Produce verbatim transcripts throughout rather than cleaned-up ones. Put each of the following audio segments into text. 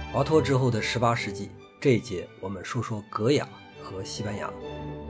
华佗之后的十八世纪，这一节我们说说格雅和西班牙。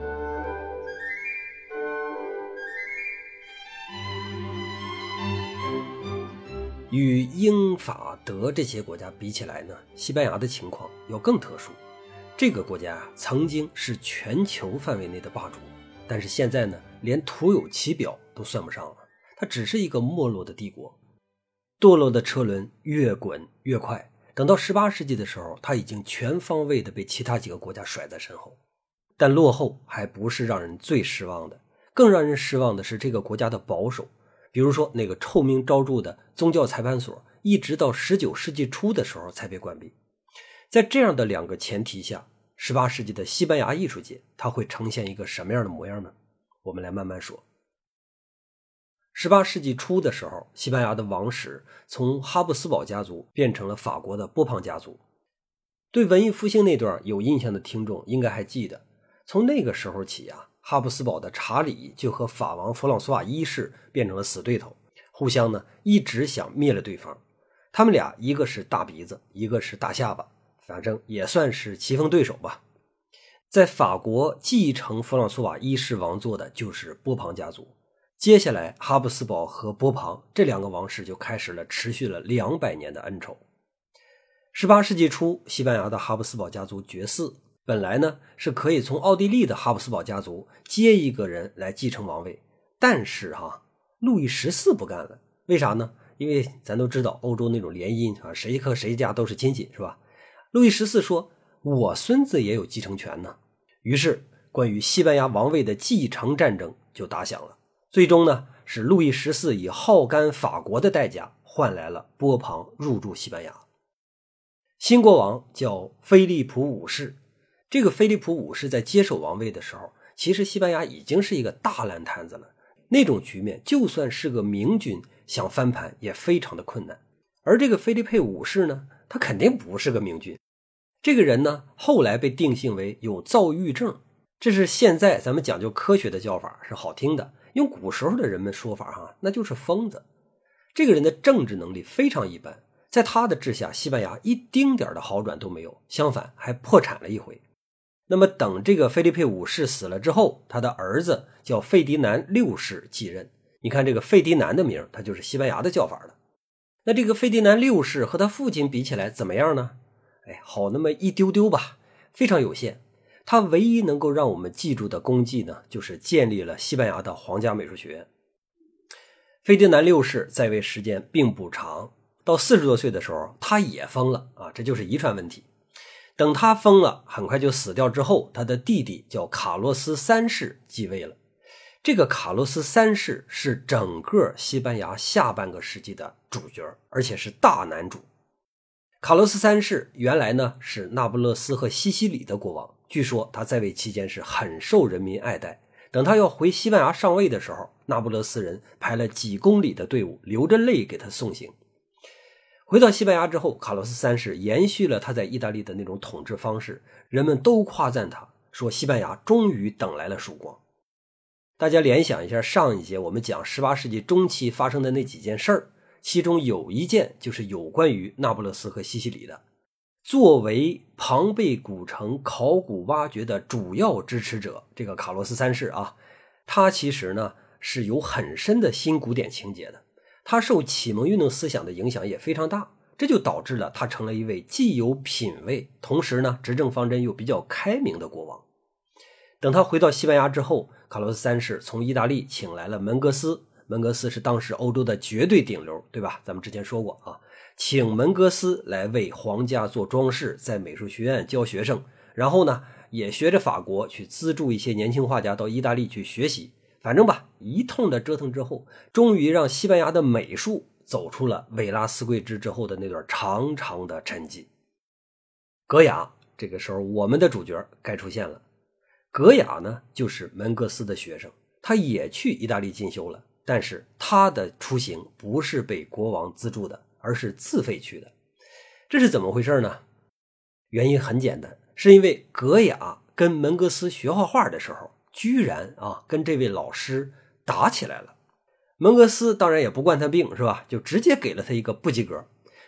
与英法德这些国家比起来呢，西班牙的情况要更特殊。这个国家曾经是全球范围内的霸主，但是现在呢，连徒有其表都算不上了，它只是一个没落的帝国。堕落的车轮越滚越快，等到十八世纪的时候，它已经全方位的被其他几个国家甩在身后。但落后还不是让人最失望的，更让人失望的是这个国家的保守。比如说那个臭名昭著的宗教裁判所，一直到十九世纪初的时候才被关闭。在这样的两个前提下，十八世纪的西班牙艺术界它会呈现一个什么样的模样呢？我们来慢慢说。十八世纪初的时候，西班牙的王室从哈布斯堡家族变成了法国的波旁家族。对文艺复兴那段有印象的听众应该还记得，从那个时候起啊，哈布斯堡的查理就和法王弗朗索瓦一世变成了死对头，互相呢一直想灭了对方。他们俩一个是大鼻子，一个是大下巴，反正也算是棋逢对手吧。在法国继承弗朗索瓦一世王座的就是波旁家族，接下来哈布斯堡和波旁这两个王室就开始了持续了两百年的恩仇。十八世纪初，西班牙的哈布斯堡家族绝嗣，本来呢是可以从奥地利的哈布斯堡家族接一个人来继承王位，但是哈路易十四不干了。为啥呢？因为咱都知道欧洲那种联姻啊，谁和谁家都是亲戚，是吧？路易十四说我孙子也有继承权呢。于是关于西班牙王位的继承战争就打响了。最终呢是路易十四以耗干法国的代价换来了波旁入驻西班牙。新国王叫菲利普五世，这个菲利普五世在接手王位的时候，其实西班牙已经是一个大烂摊子了，那种局面就算是个明君想翻盘也非常的困难。而这个菲利佩五世呢，他肯定不是个明君。这个人呢后来被定性为有躁郁症，这是现在咱们讲究科学的叫法，是好听的，用古时候的人们说法哈，那就是疯子。这个人的政治能力非常一般，在他的治下，西班牙一丁点的好转都没有，相反还破产了一回。那么等这个菲利佩五世死了之后，他的儿子叫费迪南六世继任。你看这个费迪南的名，他就是西班牙的叫法了。那这个费迪南六世和他父亲比起来怎么样呢？哎，好那么一丢丢吧，非常有限。他唯一能够让我们记住的功绩呢，就是建立了西班牙的皇家美术学院。费迪南六世在位时间并不长，到四十多岁的时候他也疯了啊，这就是遗传问题。等他疯了很快就死掉之后，他的弟弟叫卡洛斯三世继位了。这个卡洛斯三世是整个西班牙下半个世纪的主角，而且是大男主。卡洛斯三世原来呢是那不勒斯和西西里的国王，据说他在位期间是很受人民爱戴。等他要回西班牙上位的时候，那不勒斯人排了几公里的队伍，流着泪给他送行。回到西班牙之后，卡洛斯三世延续了他在意大利的那种统治方式，人们都夸赞他，说西班牙终于等来了曙光。大家联想一下上一节我们讲十八世纪中期发生的那几件事儿，其中有一件就是有关于那不勒斯和西西里的。作为庞贝古城考古挖掘的主要支持者，这个卡洛斯三世啊，他其实呢是有很深的新古典情节的，他受启蒙运动思想的影响也非常大，这就导致了他成了一位既有品位，同时呢执政方针又比较开明的国王。等他回到西班牙之后，卡洛斯三世从意大利请来了门格斯，门格斯是当时欧洲的绝对顶流，对吧？咱们之前说过啊，请门格斯来为皇家做装饰，在美术学院教学生，然后呢也学着法国去资助一些年轻画家到意大利去学习。反正吧，一通的折腾之后，终于让西班牙的美术走出了维拉斯贵之之后的那段长长的沉寂。格雅，这个时候我们的主角该出现了。格雅呢就是门格斯的学生，他也去意大利进修了，但是他的出行不是被国王资助的，而是自费去的。这是怎么回事呢？原因很简单，是因为格雅跟门格斯学画画的时候，居然啊跟这位老师打起来了。门格斯当然也不惯他病，是吧？就直接给了他一个不及格。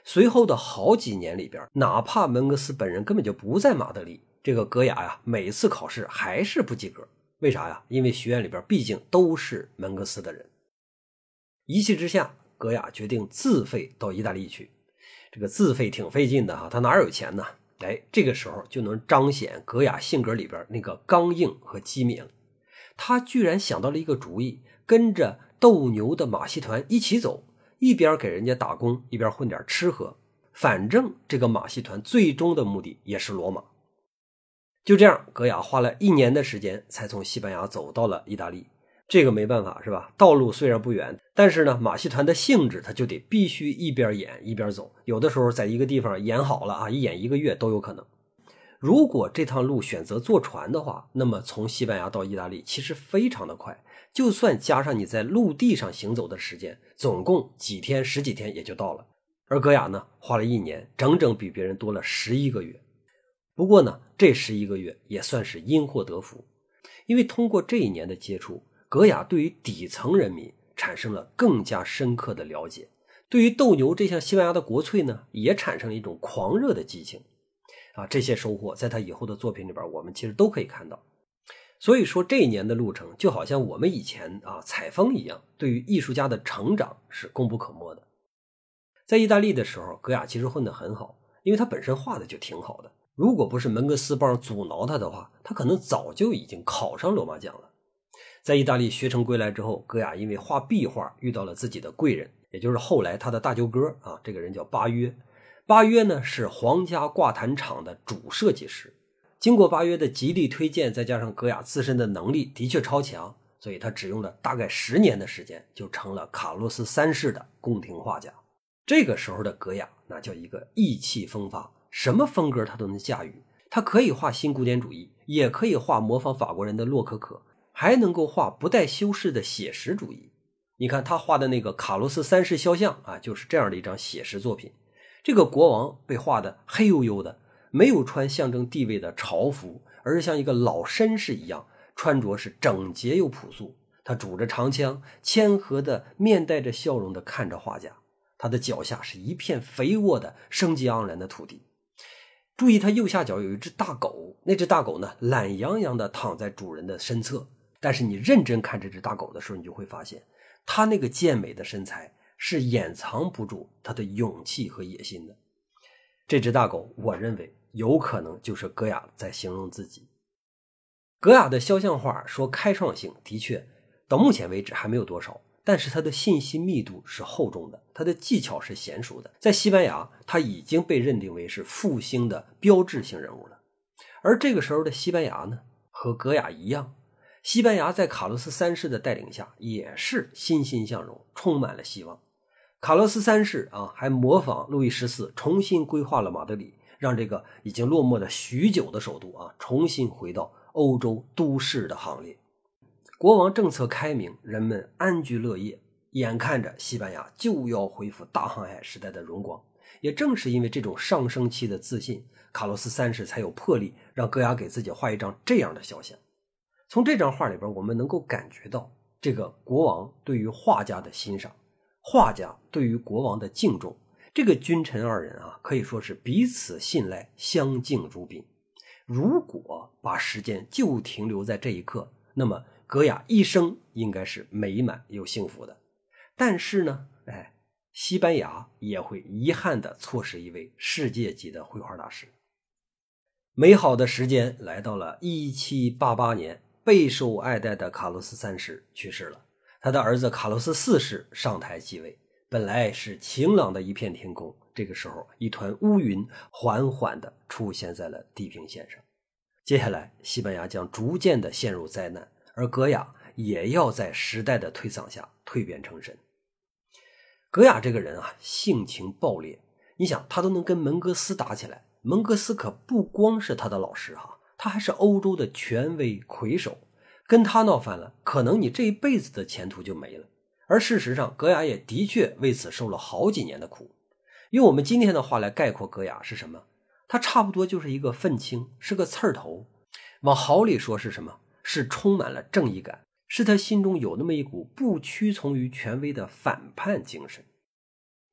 随后的好几年里边，哪怕门格斯本人根本就不在马德里，这个戈雅呀每次考试还是不及格。为啥呀？因为学院里边毕竟都是门格斯的人。一气之下，戈雅决定自费到意大利去。这个自费挺费劲的哈，他哪有钱呢？哎，这个时候就能彰显戈雅性格里边那个刚硬和机敏了。他居然想到了一个主意，跟着斗牛的马戏团一起走，一边给人家打工，一边混点吃喝。反正这个马戏团最终的目的也是罗马。就这样，戈雅花了一年的时间才从西班牙走到了意大利。这个没办法是吧？道路虽然不远，但是呢，马戏团的性质它就得必须一边演一边走，有的时候在一个地方演好了啊，一演一个月都有可能。如果这趟路选择坐船的话，那么从西班牙到意大利其实非常的快，就算加上你在陆地上行走的时间，总共几天十几天也就到了。而戈雅呢，花了一年，整整比别人多了十一个月。不过呢，这十一个月也算是因祸得福，因为通过这一年的接触，戈雅对于底层人民产生了更加深刻的了解，对于斗牛这项西班牙的国粹呢，也产生了一种狂热的激情啊。这些收获在他以后的作品里边，我们其实都可以看到。所以说这一年的路程就好像我们以前啊采风一样，对于艺术家的成长是功不可没的。在意大利的时候，戈雅其实混得很好，因为他本身画的就挺好的。如果不是门格斯帮阻挠他的话，他可能早就已经考上罗马奖了。在意大利学成归来之后，戈雅因为画壁画遇到了自己的贵人，也就是后来他的大舅哥啊，这个人叫巴约。巴约呢是皇家挂毯厂的主设计师。经过巴约的极力推荐，再加上戈雅自身的能力的确超强，所以他只用了大概十年的时间就成了卡洛斯三世的宫廷画家。这个时候的戈雅那叫一个意气风发，什么风格他都能驾驭。他可以画新古典主义，也可以画模仿法国人的洛可可，还能够画不带修饰的写实主义。你看他画的那个卡洛斯三世肖像啊，就是这样的一张写实作品。这个国王被画得黑黝黝的，没有穿象征地位的朝服，而是像一个老绅士一样，穿着是整洁又朴素。他拄着长枪，谦和的面带着笑容的看着画家。他的脚下是一片肥沃的生机盎然的土地。注意他右下角有一只大狗，那只大狗呢懒洋洋的躺在主人的身侧，但是你认真看这只大狗的时候，你就会发现他那个健美的身材是掩藏不住他的勇气和野心的。这只大狗我认为有可能就是戈雅在形容自己。戈雅的肖像画说开创性的确到目前为止还没有多少，但是他的信息密度是厚重的，他的技巧是娴熟的。在西班牙他已经被认定为是复兴的标志性人物了。而这个时候的西班牙呢，和戈雅一样，西班牙在卡洛斯三世的带领下也是欣欣向荣，充满了希望。卡洛斯三世啊，还模仿路易十四重新规划了马德里，让这个已经落寞了许久的首都啊，重新回到欧洲都市的行列。国王政策开明，人们安居乐业，眼看着西班牙就要恢复大航海时代的荣光。也正是因为这种上升期的自信，卡洛斯三世才有魄力让戈雅给自己画一张这样的肖像。从这张画里边，我们能够感觉到这个国王对于画家的欣赏，画家对于国王的敬重。这个君臣二人啊，可以说是彼此信赖，相敬如宾。如果把时间就停留在这一刻，那么戈雅一生应该是美满又幸福的。但是呢，哎，西班牙也会遗憾地错失一位世界级的绘画大师。美好的时间来到了一七八八年，备受爱戴的卡洛斯三世去世了，他的儿子卡洛斯四世上台继位。本来是晴朗的一片天空，这个时候一团乌云缓缓地出现在了地平线上。接下来西班牙将逐渐地陷入灾难，而戈雅也要在时代的推搡下蜕变成神。戈雅这个人啊，性情暴烈，你想他都能跟门格斯打起来，门格斯可不光是他的老师哈，他还是欧洲的权威魁首，跟他闹翻了，可能你这一辈子的前途就没了。而事实上，戈雅也的确为此受了好几年的苦。用我们今天的话来概括戈雅是什么？他差不多就是一个愤青，是个刺儿头。往好里说是什么？是充满了正义感，是他心中有那么一股不屈从于权威的反叛精神。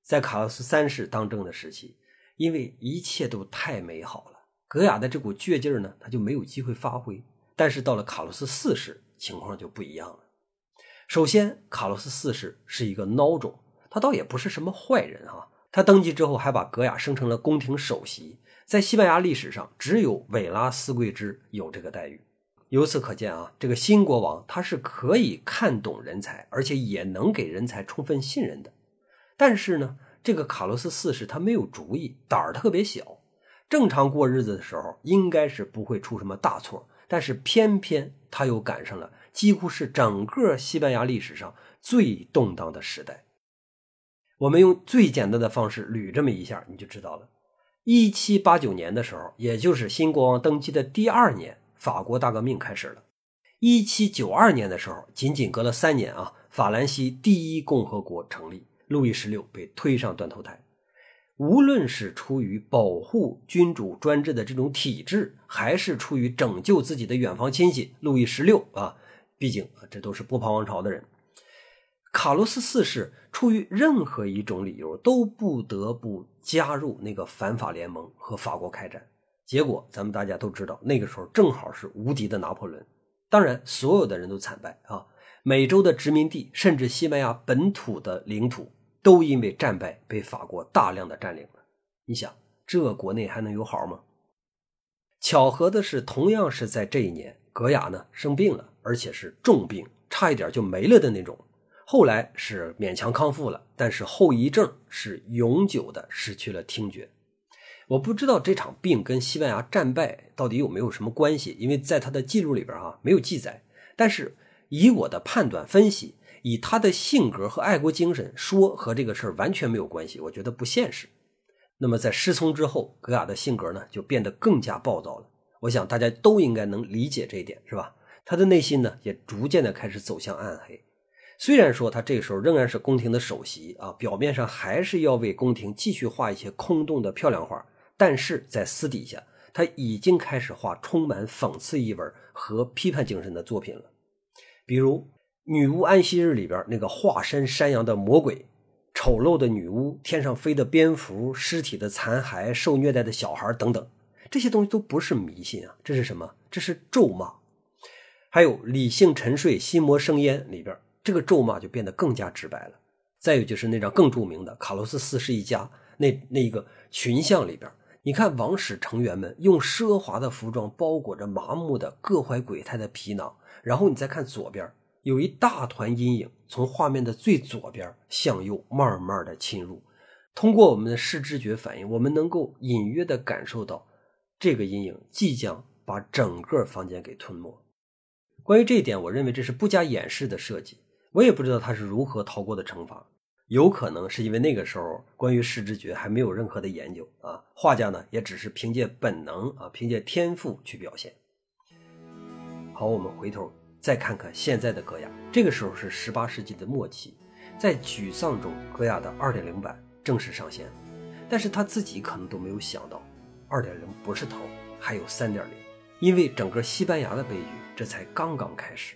在卡洛斯三世当政的时期，因为一切都太美好了，戈雅的这股倔劲儿呢，他就没有机会发挥。但是到了卡洛斯四世，情况就不一样了。首先，卡洛斯四世是一个孬种，他倒也不是什么坏人啊。他登基之后还把戈雅升成了宫廷首席，在西班牙历史上只有韦拉斯贵之有这个待遇。由此可见啊，这个新国王他是可以看懂人才，而且也能给人才充分信任的。但是呢，这个卡洛斯四世他没有主意，胆儿特别小。正常过日子的时候应该是不会出什么大错，但是偏偏他又赶上了几乎是整个西班牙历史上最动荡的时代。我们用最简单的方式捋这么一下，你就知道了。一七八九年的时候，也就是新国王登基的第二年，法国大革命开始了。一七九二年的时候，仅仅隔了三年啊，法兰西第一共和国成立，路易十六被推上断头台。无论是出于保护君主专制的这种体制，还是出于拯救自己的远房亲戚，路易十六啊，毕竟啊这都是波旁王朝的人。卡洛斯四世出于任何一种理由都不得不加入那个反法联盟和法国开战。结果咱们大家都知道，那个时候正好是无敌的拿破仑。当然所有的人都惨败啊，美洲的殖民地甚至西班牙本土的领土都因为战败被法国大量的占领了。你想这国内还能有好吗？巧合的是，同样是在这一年，戈雅呢生病了，而且是重病，差一点就没了的那种。后来是勉强康复了，但是后遗症是永久的失去了听觉。我不知道这场病跟西班牙战败到底有没有什么关系，因为在他的记录里边啊没有记载。但是以我的判断分析，以他的性格和爱国精神说和这个事儿完全没有关系，我觉得不现实。那么在失聪之后，戈雅的性格呢就变得更加暴躁了。我想大家都应该能理解这一点，是吧？他的内心呢也逐渐的开始走向暗黑。虽然说他这个时候仍然是宫廷的首席啊，表面上还是要为宫廷继续画一些空洞的漂亮画，但是在私底下他已经开始画充满讽刺意味和批判精神的作品了。比如女巫安息日里边那个化身山羊的魔鬼，丑陋的女巫，天上飞的蝙蝠，尸体的残骸，受虐待的小孩等等，这些东西都不是迷信啊，这是什么？这是咒骂。还有理性沉睡心魔生烟里边，这个咒骂就变得更加直白了。再有就是那张更著名的卡洛斯四世一家那那个群像里边，你看王室成员们用奢华的服装包裹着麻木的各怀鬼胎的皮囊，然后你再看左边有一大团阴影从画面的最左边向右慢慢的侵入，通过我们的视知觉反应，我们能够隐约的感受到这个阴影即将把整个房间给吞没。关于这一点，我认为这是不加掩饰的设计，我也不知道他是如何逃过的惩罚。有可能是因为那个时候关于视知觉还没有任何的研究啊，画家呢也只是凭借本能啊，凭借天赋去表现。好，我们回头再看看现在的戈雅，这个时候是十八世纪的末期，在沮丧中，戈雅的 二点零 版正式上线，但是他自己可能都没有想到 二点零 不是头，还有 三点零， 因为整个西班牙的悲剧这才刚刚开始。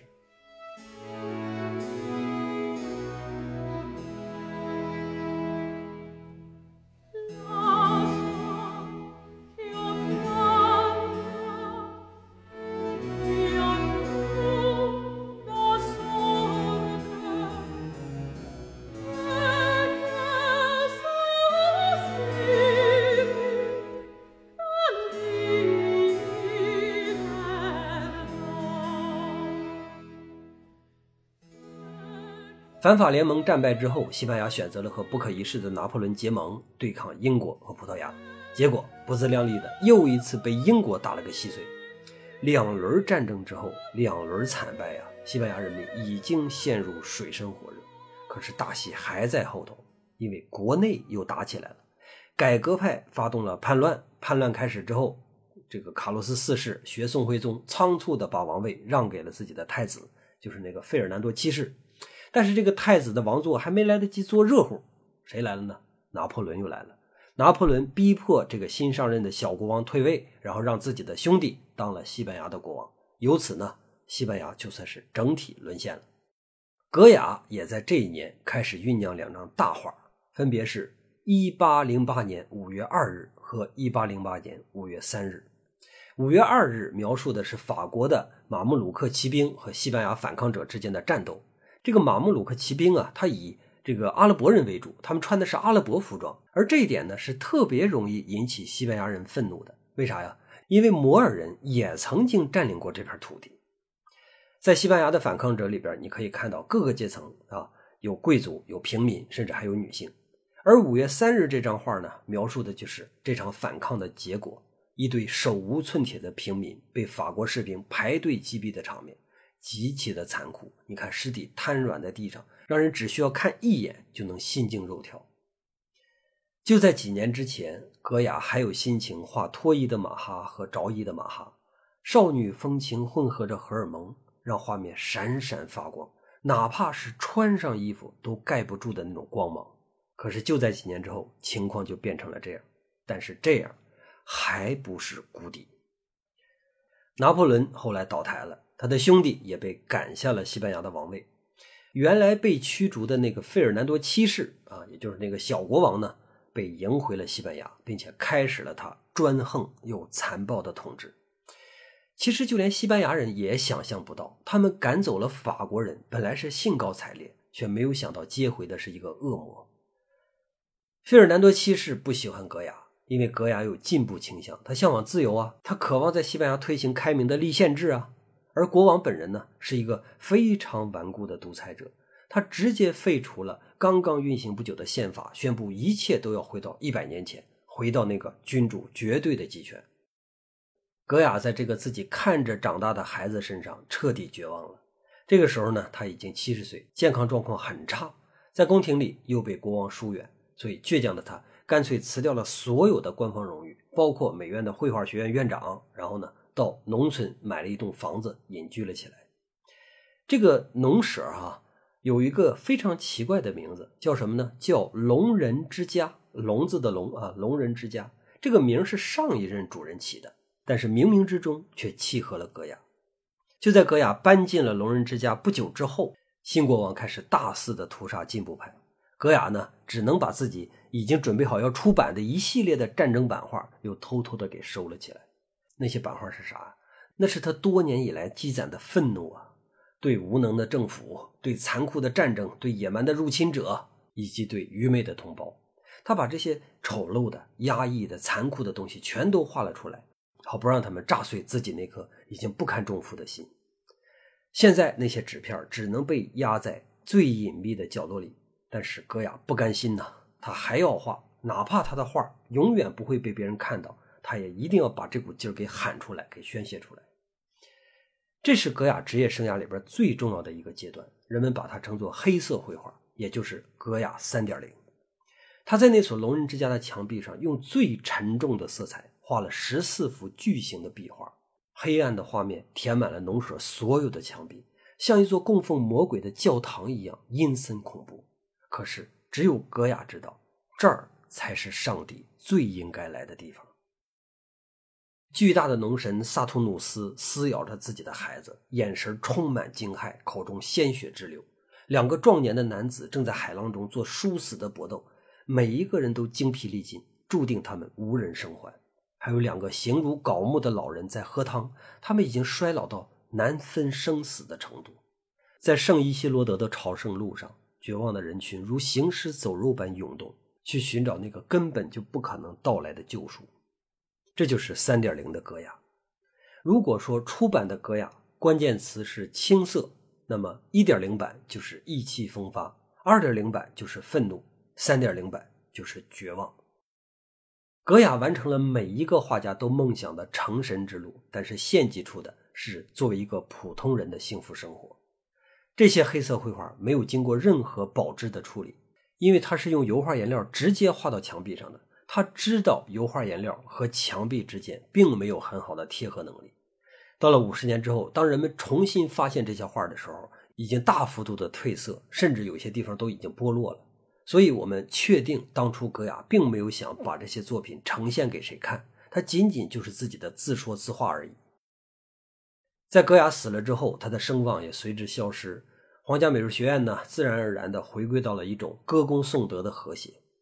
反法联盟战败之后，西班牙选择了和不可一世的拿破仑结盟，对抗英国和葡萄牙。结果不自量力的又一次被英国打了个稀碎。两轮战争之后，两轮惨败啊，西班牙人民已经陷入水深火热。可是大戏还在后头，因为国内又打起来了。改革派发动了叛乱，叛乱开始之后，这个卡洛斯四世学宋徽宗，仓促的把王位让给了自己的太子，就是那个费尔南多七世。但是这个太子的王座还没来得及做热乎，谁来了呢？拿破仑又来了。拿破仑逼迫这个新上任的小国王退位，然后让自己的兄弟当了西班牙的国王。由此呢，西班牙就算是整体沦陷了。戈雅也在这一年开始酝酿两张大画，分别是一八零八年五月二日和一八零八年五月三日。五月二日描述的是法国的马穆鲁克骑兵和西班牙反抗者之间的战斗。这个马穆鲁克骑兵啊，他以这个阿拉伯人为主，他们穿的是阿拉伯服装，而这一点呢是特别容易引起西班牙人愤怒的。为啥呀？因为摩尔人也曾经占领过这片土地。在西班牙的反抗者里边，你可以看到各个阶层啊，有贵族，有平民，甚至还有女性。而五月三日这张画呢，描述的就是这场反抗的结果，一堆手无寸铁的平民被法国士兵排队击毙的场面，极其的残酷。你看尸体瘫软在地上，让人只需要看一眼就能心惊肉跳。就在几年之前，戈雅还有心情画脱衣的马哈和着衣的马哈，少女风情混合着荷尔蒙，让画面闪闪发光，哪怕是穿上衣服都盖不住的那种光芒。可是就在几年之后，情况就变成了这样。但是这样还不是谷底。拿破仑后来倒台了，他的兄弟也被赶下了西班牙的王位。原来被驱逐的那个费尔南多七世啊，也就是那个小国王呢，被迎回了西班牙，并且开始了他专横又残暴的统治。其实就连西班牙人也想象不到，他们赶走了法国人，本来是兴高采烈，却没有想到接回的是一个恶魔。费尔南多七世不喜欢戈雅，因为戈雅有进步倾向，他向往自由啊，他渴望在西班牙推行开明的立宪制啊。而国王本人呢，是一个非常顽固的独裁者，他直接废除了刚刚运行不久的宪法，宣布一切都要回到一百年前，回到那个君主绝对的集权。戈雅在这个自己看着长大的孩子身上彻底绝望了。这个时候呢，他已经七十岁，健康状况很差，在宫廷里又被国王疏远，所以倔强的他干脆辞掉了所有的官方荣誉，包括美院的绘画学院院长，然后呢到农村买了一栋房子隐居了起来。这个农舍啊，有一个非常奇怪的名字，叫什么呢？叫龙人之家。龙字的龙啊，龙人之家。这个名是上一任主人起的，但是冥冥之中却契合了戈雅。就在戈雅搬进了龙人之家不久之后，新国王开始大肆的屠杀进步派。戈雅呢，只能把自己已经准备好要出版的一系列的战争版画又偷偷的给收了起来。那些版画是啥？那是他多年以来积攒的愤怒啊，对无能的政府，对残酷的战争，对野蛮的入侵者，以及对愚昧的同胞。他把这些丑陋的、压抑的、残酷的东西全都画了出来，好不让他们炸碎自己那颗已经不堪重负的心。现在那些纸片只能被压在最隐秘的角落里，但是戈雅不甘心呐，他还要画，哪怕他的画永远不会被别人看到，他也一定要把这股劲儿给喊出来，给宣泄出来。这是戈雅职业生涯里边最重要的一个阶段，人们把它称作黑色绘画，也就是戈雅 三点零。 他在那所龙人之家的墙壁上用最沉重的色彩画了十四幅巨型的壁画，黑暗的画面填满了农舍所有的墙壁，像一座供奉魔鬼的教堂一样阴森恐怖。可是只有戈雅知道，这儿才是上帝最应该来的地方。巨大的农神萨图努斯撕咬着自己的孩子，眼神充满惊骇，口中鲜血直流。两个壮年的男子正在海浪中做殊死的搏斗，每一个人都精疲力尽，注定他们无人生还。还有两个形如槁木的老人在喝汤，他们已经衰老到难分生死的程度。在圣伊西罗德的朝圣路上，绝望的人群如行尸走肉般涌动，去寻找那个根本就不可能到来的救赎。这就是 三点零 的戈雅。如果说出版的戈雅关键词是青涩，那么 一点零 版就是意气风发， 二点零 版就是愤怒， 三点零 版就是绝望。戈雅完成了每一个画家都梦想的成神之路，但是献祭出的是作为一个普通人的幸福生活。这些黑色绘画没有经过任何保质的处理，因为它是用油画颜料直接画到墙壁上的，他知道油画颜料和墙壁之间并没有很好的贴合能力。到了五十年之后，当人们重新发现这些画的时候，已经大幅度的褪色，甚至有些地方都已经剥落了。所以我们确定当初戈雅并没有想把这些作品呈现给谁看，他仅仅就是自己的自说自话而已。在戈雅死了之后，他的声望也随之消失，皇家美术学院呢，自然而然地回归到了一种歌功颂德的和谐。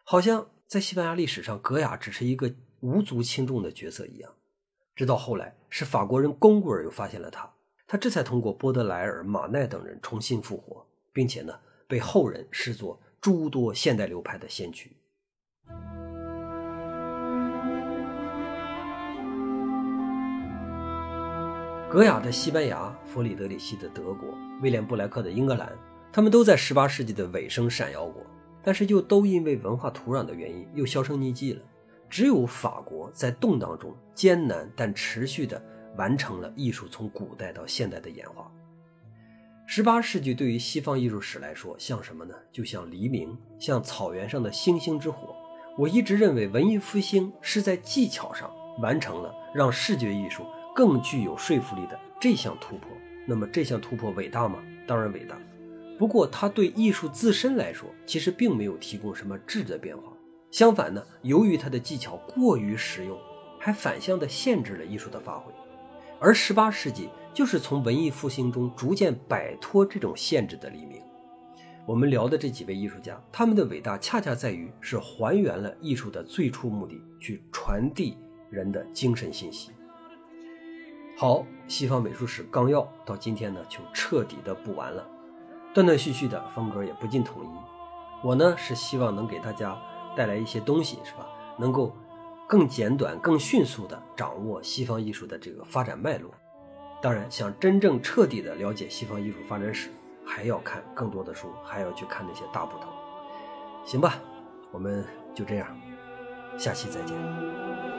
好像在西班牙历史上格雅只是一个无足轻重的角色一样。直到后来是法国人龚古尔又发现了他，他这才通过波德莱尔、马奈等人重新复活，并且呢被后人视作诸多现代流派的先驱。格雅的西班牙，弗里德里希的德国，威廉布莱克的英格兰，他们都在十八世纪的尾声闪耀过，但是又都因为文化土壤的原因又销声匿迹了。只有法国在动荡中艰难但持续地完成了艺术从古代到现代的演化。十八世纪对于西方艺术史来说像什么呢？就像黎明，像草原上的星星之火。我一直认为文艺复兴是在技巧上完成了让视觉艺术更具有说服力的这项突破。那么这项突破伟大吗？当然伟大。不过它对艺术自身来说其实并没有提供什么质的变化。相反呢，由于它的技巧过于实用，还反向地限制了艺术的发挥。而十八世纪就是从文艺复兴中逐渐摆脱这种限制的黎明。我们聊的这几位艺术家，他们的伟大恰恰在于是还原了艺术的最初目的，去传递人的精神信息。好，西方美术史纲要到今天呢就彻底的补完了，断断续续的，风格也不尽统一。我呢是希望能给大家带来一些东西，是吧？能够更简短更迅速地掌握西方艺术的这个发展脉络。当然想真正彻底地了解西方艺术发展史，还要看更多的书，还要去看那些大部头。行吧，我们就这样，下期再见。